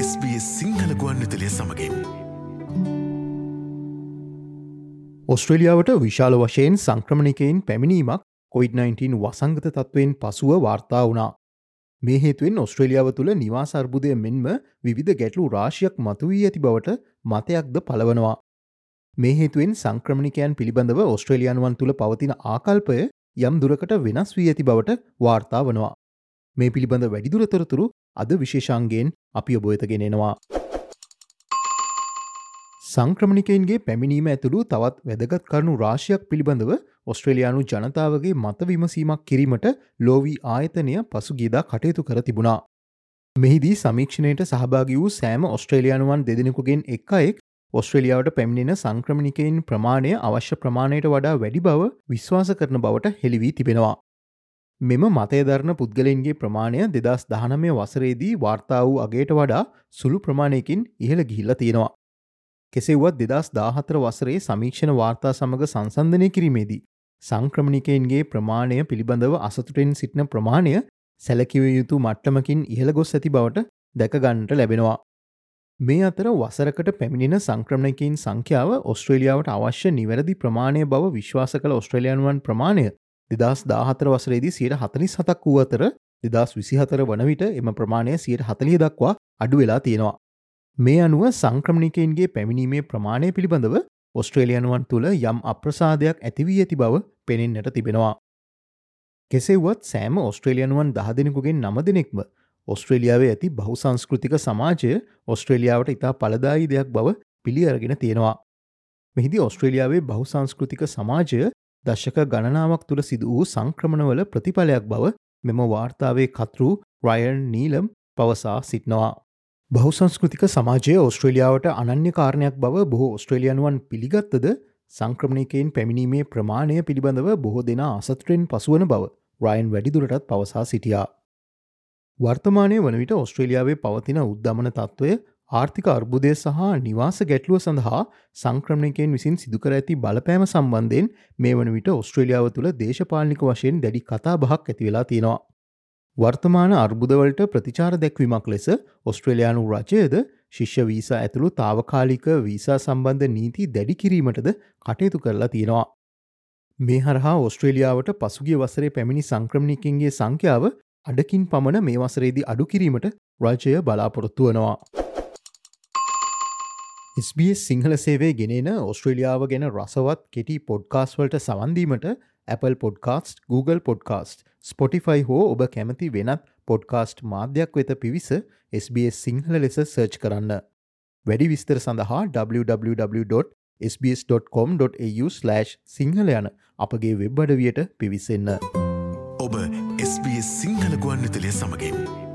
SBS Sinhala ගුවන්විදුලිය සමගින් ඔස්ට්‍රේලියාවට විශාල වශයෙන් සංක්‍රමණිකයින් පැමිණීමක් COVID-19 වසංගත තත්ත්වයෙන් පසුව වාර්තා වුණා. මේ හේතුවෙන් ඔස්ට්‍රේලියාව තුළ නිවාස අර්බුදය මෙන්ම විවිධ ගැටලු රාශියක් මතුවී ඇති බවට මතයක්ද පලවනවා. මේ හේතුවෙන් සංක්‍රමණිකයන් පිළිබඳව ඔස්ට්‍රේලියානුවන් තුළ පවතින ආකල්පය යම් දුරකට වෙනස් වී ඇති බවට වාර්තා වනවා. මේ පිළිබඳ වැඩිදුරතරතුරු අද විශේෂාන්ගයෙන් අපි ඔබ වෙත ගෙනෙනවා. සංක්‍රමණිකයින්ගේ පැමිණීම ඇතුළු තවත් වැදගත් කරුණු රාශියක් පිළිබඳව ඔස්ට්‍රේලියානු ජනතාවගේ මත විමසීමක් කිරීමට ලෝවී ආයතනය පසුගියදා කටයුතු කර තිබුණා. මෙහිදී සමීක්ෂණයට සහභාගී වූ සෑම ඔස්ට්‍රේලියානුවන් දෙදෙනෙකුගෙන් එක් අයෙක් ඔස්ට්‍රේලියාවට පැමිණෙන සංක්‍රමණිකයින් ප්‍රමාණය අවශ්‍ය ප්‍රමාණයට වඩා වැඩි බව විශ්වාස කරන බවට හෙළි වී තිබෙනවා. මෙම මතය දරන පුද්ගලයින්ගේ ප්‍රමාණය 2019 වසරේදී වාර්තා වූ අගයට වඩා සුළු ප්‍රමාණයකින් ඉහළ ගිහිල්ලා තියෙනවා. කෙසේවත් 2014 වසරේ සමීක්ෂණ වාර්තා සමග සංසන්දනය කිරීමේදී සංක්‍රමණිකයින්ගේ ප්‍රමාණය පිළිබඳව අසතුටින් සිටින ප්‍රමාණය සැලකිය යුතු මට්ටමකින් ඉහළ ගොස් ඇති බවට දැකගන්නට ලැබෙනවා. මේ අතර වසරකට පැමිණෙන සංක්‍රමණිකයින් සංඛ්‍යාව ඔස්ට්‍රේලියාවට අවශ්‍ය නිවැරදි ප්‍රමාණය බව විශ්වාස කළ ඔස්ට්‍රේලියානුවන් ප්‍රමාණය 2014 වසරේදී 47% වූ අතර 2024 වන විට එම ප්‍රමාණය 40% දක්වා අඩු වෙලා තියෙනවා. මේ අනුව සංක්‍රමණිකයින්ගේ පැමිණීමේ ප්‍රමාණය පිළිබඳව ඔස්ට්‍රේලියානුවන් තුළ යම් අප්‍රසාදයක් ඇති වී ඇති බව පෙනෙන්නට තිබෙනවා. කෙසේවත් සෑම ඔස්ට්‍රේලියානුවන් 10 දෙනෙකුගෙන් 9 දෙනෙක්ම ඔස්ට්‍රේලියාවේ ඇති බහුසංස්කෘතික සමාජය ඔස්ට්‍රේලියාවට ඉතා ඵලදායී දෙයක් බව පිළි අරගෙන තියෙනවා. මෙහිදී ඔස්ට්‍රේලියාවේ බහුසංස්කෘතික සමාජය දශක ගණනාවක් තුළ සිදු වූ සංක්‍රමණවල ප්‍රතිඵලයක් බව මෙම වාර්තාවේ කතෘ රයන් නීලම් පවසා සිටිනවා. බහුසංස්කෘතික සමාජය ඔස්ට්‍රේලියාවට අනන්‍ය කාරණයක් බව බොහෝ ඔස්ට්‍රේලියානුවන් පිළිගත්තද සංක්‍රමණිකයින් පැමිණීමේ ප්‍රමාණය පිළිබඳව බොහෝ දෙනා අසතුටෙන් පසුවන බව රයන් වැඩිදුරටත් පවසා සිටියා. වර්තමානය වන විට ඔස්ට්‍රේලියාවේ පවතින උද්ධමන තත්ත්වය ආර්ථික අර්බුදය සහ නිවාස ගැටලුව සඳහා සංක්‍රමණිකයින් විසින් සිදුකර ඇති බලපෑම සම්බන්ධයෙන් මේ වන විට ඔස්ට්‍රේලියාව තුළ දේශපාලනික වශයෙන් දැඩි කතා බහක් ඇති වෙලා තියෙනවා. වර්තමාන අර්බුදවලට ප්‍රතිචාර දැක්වීමක් ලෙස ඔස්ට්‍රේලියානු රජයද ශිෂ්‍ය වීසා ඇතුළු තාවකාලික වීසා සම්බන්ධ නීති දැඩි කිරීමටද කටයුතු කරලා තියෙනවා. මේ හරහා ඔස්ට්‍රේලියාවට පසුගිය වසරේ පැමිණි සංක්‍රමණිකයින්ගේ සංඛ්‍යාව අඩකින් පමණ මේ වසරේදී අඩු කිරීමට රජය බලාපොරොත්තු වනවා. SBS සිංහල සේවය ගෙනෙන ඔස්ට්‍රේලියාව ගැන රසවත් කෙටි පොඩ්කාස්ට් වලට සවන් දීමට Apple Podcast, Google Podcast, Spotify හෝ ඔබ කැමති වෙනත් පොඩ්කාස්ට් මාධ්‍යයක් වෙත පිවිස SBS සිංහල ලෙස සර්ච් කරන්න. වැඩි විස්තර සඳහා www.sbs.com.au/සිංහල යන අපගේ වෙබ් අඩවියට පිවිසෙන්න. ඔබ SBS සිංහල ගුවන්විදුලිය සමගින්